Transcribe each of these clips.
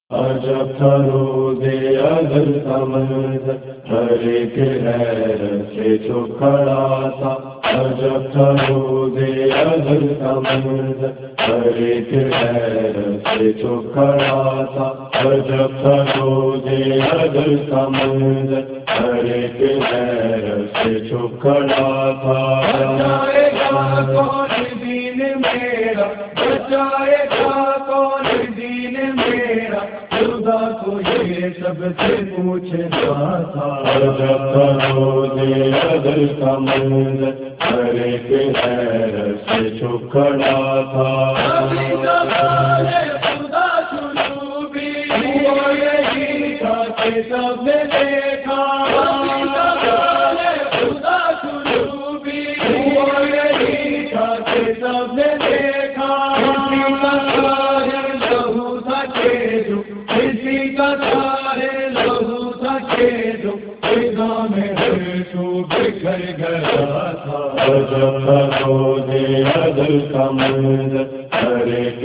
عجب تھا روز ازل کا منظر، ہر ایک حیرت سے چپ کھڑا تھا۔ عجب تھا روز ازل کا منظر، ہر ایک حیرت سے چپ کھڑا تھا۔ عجب تھا روز ازل کا منظر، ہر ایک حیرت سے چپ کھڑا تھا۔ بچائے گا کون دین میرا، بچائے گا کون دین میرا، خدا کو یہ سب سے پوچھنا تھا۔ عجب تھا روز ازل کا منظر، ہر ایک حیرت سے چپ کھڑا تھا۔ ابھی زبان خدا شروع بھی وہ یہی تھا کہ سب نے دیکھا۔ ابھی زبان خدا شروع بھی وہ یہی تھا کہ سب نے دیکھا۔ کسی کا سارے لہو تھا کہ جو، کسی کا سارے لہو تھا کہ جو، فضا میں ہر تو بکھر گیا تھا۔ عجب تھا روز ازل کا منظر، ہر ایک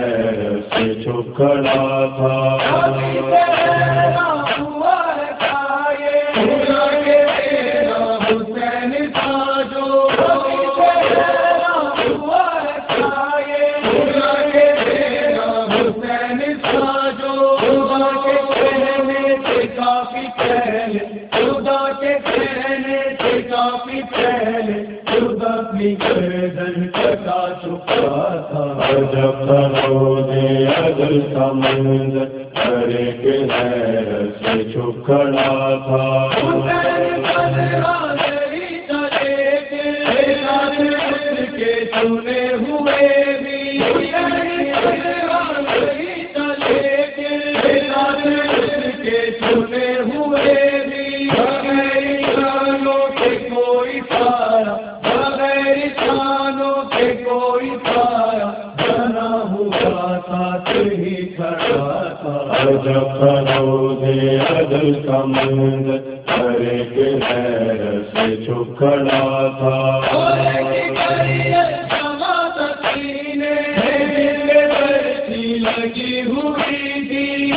حیرت سے چپ کھڑا تھا۔ ابھی تیرا ہوا ہے کھائے، خدا کے تیرا حسین تھا جو۔ ابھی تیرا ہوا ہے کھائے، خدا کے تیرا حسین تھا جو۔ خدا کے کہنے سے کافی پہلے، خدا کے کہنے سے کافی پہلے، خود اپنی گردن کٹا چکا تھا۔ عجب تھا روز ازل کا منظر، ہر ایک حیرت سے چپ کھڑا تھا۔ حسین پنہا نہیں چلے تھے، رات اس کے چنے ہوئے بھی۔ حسین پنہا نہیں چلے تھے، رات اس کے چنے ہوئے بھی۔ بغیر کانوں کے کوئی سارا، بغیر کانوں کے کوئی سارا، بنا ہوا ساتھ ہی کھڑا تھا۔ عجب تھا روز ازل کا منظر، ہر ایک حیرت سے چپ کھڑا تھا۔ لگی ہوئی تھی،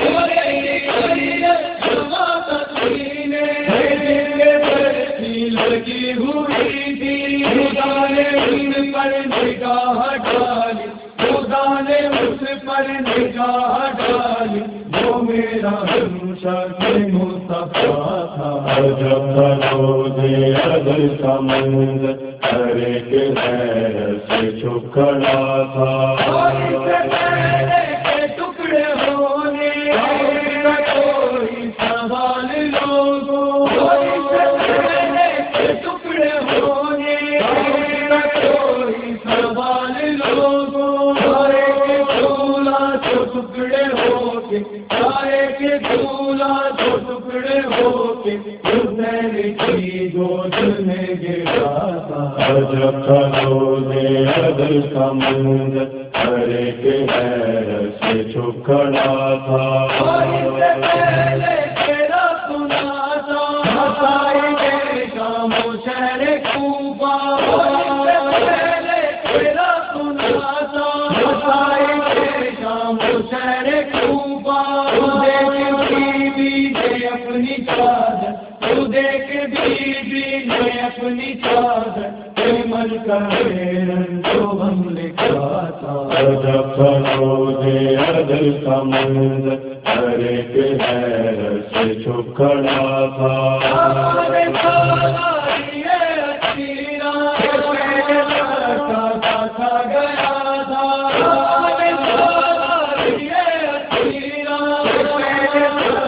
لگی ہوئی تھی۔ خدا نے ان پر نگاہ ڈالی، خدا نے اس پر نگاہ ڈالی، وہ میرا ہمشہ مصطفیٰ تھا۔ عجب تھا روز ازل کا منظر، ہر ایک حیرت سے چپ کھڑا تھا۔ اور اس پہلے کے ٹکڑے ہونے کا کوئی سوال لوگوں، اور اس پہلے کے ٹکڑے ہونے کا کوئی سوال لوگوں۔ سارے کے دھولا تو ٹکڑے ہو کے، سارے کے دھولا تو ٹکڑے ہو کے، حسین کی گود میں گرا تھا۔ عجب تھا روز ازل کا منظر، ہر ایک حیرت سے چپ کھڑا تھا۔ اور اس سے پہلے تیرا سنا تھا، مسائی کے کام شہر کوفہ۔ اور اس سے پہلے تیرا سنا تھا، مسائی کے کام شہر کوفہ۔ خودے کی بیوی نے اپنی چادر، خودے کی بیوی نے اپنی چادر، ایمن کا میرن جو ہم لکھا تھا۔ عجب تھا روز ازل کا منظر، ہر ایک حیرت سے چپ کھڑا تھا۔ ہمارے سالاری اچیرا پہلے کھا گیا تھا۔ ہمارے سالاری اچیرا پہلے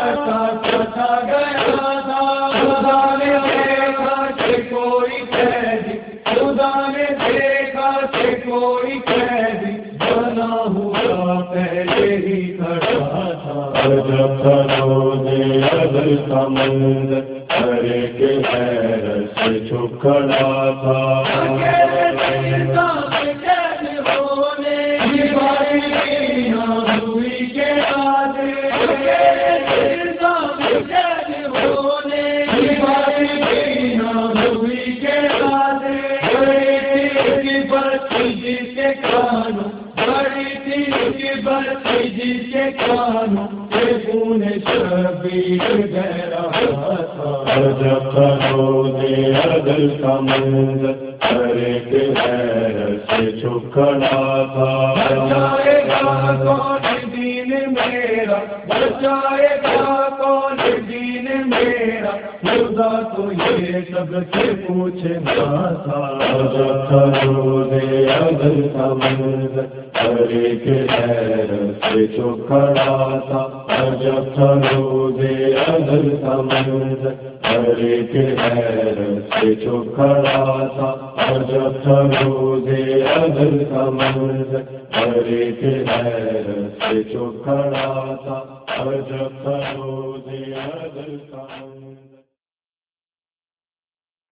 کھا گیا تھا۔ خدا نے دیکھا کہ کوئی قیدی، خدا نے دیکھا کہ کوئی قیدی بنا ہوا پہلے ہی کھڑا تھا۔ عجب تھا روز ازل کا منظر، ہر ایک حیرت سے چپ کھڑا تھا۔ اکیلے سیداں کے قید ہونے کی باری نہ ہوئی کے بعد، اکیلے سیداں کے قید ہونے کی باری نہ ہوئی کے بعد، بڑی تھی اس کی برسی جس کے کانوں، بڑی تھی اس کی برسی جس کے کانوں سے خون شبیر بہ رہا تھا جب تروزے عدل کا منظر ہر ایک حیرت سے چھپ کھڑا تھا بچائے گا کون دین میرا بچائے گا کون دین میرا خدا تو یہ سب سے پوچھنا تھا جب تروزے عدل کا منظر ہر ایک حیرت سے چھپ کھڑا تھا جب تروزے عدل کا منظر ہر ایک حیرت سے چھپ کھڑا تھا جب تروزے عدل کا منظر ہر ایک حیرت سے چھپ کھڑا تھا جب تروزے عدل کا منظر